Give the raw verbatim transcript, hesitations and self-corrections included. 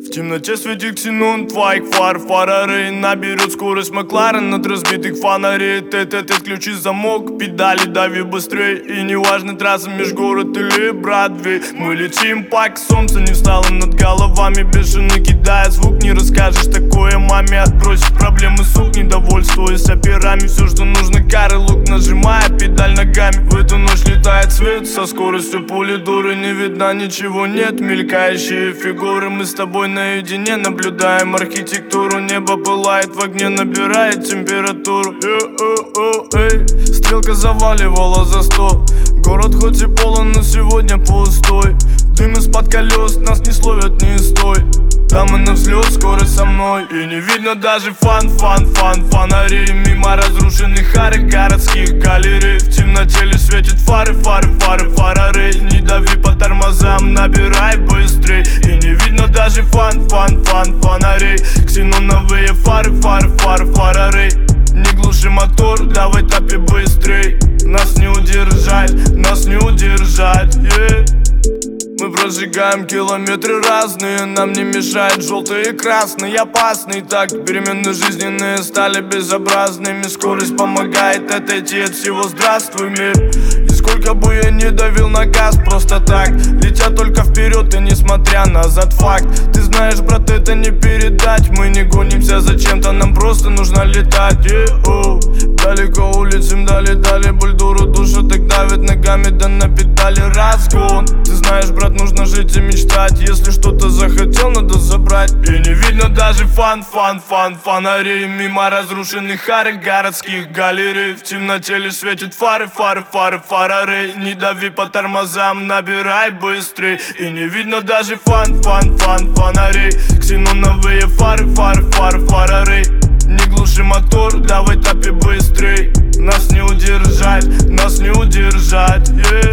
В темноте светит ксенон твоих фар, фары наберет скорость Макларен от разбитых фонарей. Т-т-т, ключи замок, педали дави быстрей. И неважно трасса межгород или Бродвей. Мы летим, пак солнце не встало над головами, бешено кидая звук. Не расскажешь такое маме, отбросишь проблемы, сук. Недовольствуясь операми, все, что нужно, кары лук, нажимая педаль ногами. В эту ночь летает свет со скоростью пули дуры. Не видно ничего, нет, мелькающие фигуры. Мы с тобой наедине наблюдаем архитектуру. Небо пылает в огне, набирает температуру. Эй, стрелка заваливала за сто. Город хоть и полон, но сегодня пустой. Дым из-под колес, нас не словят, не стой. Там и на взлет, скорость со мной. И не видно даже фан, фан, фан, фонарей. Мимо разрушенных арок городских галерей. В темноте лишь светят фары, фары, фары, фары. Не дави по тормозам, набирай быстрей. И не видно даже фан, фан, фан, фонарей. Ксеноновые фары, фары, фары, фары. Не глуши мотор, давай топи быстрей. Нас не удержать, нас не удержать, yeah. Мы прожигаем километры разные, нам не мешает желтый и красный. Опасный так, перемены жизненные стали безобразными. Скорость помогает отойти от всего, здравствуй, мир. И сколько бы я ни давил на газ, просто так летя только вперед и несмотря назад, факт. Ты знаешь, брат, это не передать. Мы не гонимся за чем-то, нам просто нужно летать, yeah. Далеко улетим, дали, дали, бульдуру душу так давит ногами, да на педали разгон. Ты знаешь, брат, нужно жить и мечтать. Если что-то захотел, надо забрать. И не видно даже фан, фан, фан, фонарей. Мимо разрушенных арок городских галерей. В темноте лишь светят фары, фары, фары, фары. Не дави по тормозам, набирай быстрей. И не видно даже фан, фан, фан, фонарей. Ксеноновые фары, фары, фары, фары. Не глуши мотор, давай топи быстрей. Нас не удержать, нас не удержать, yeah.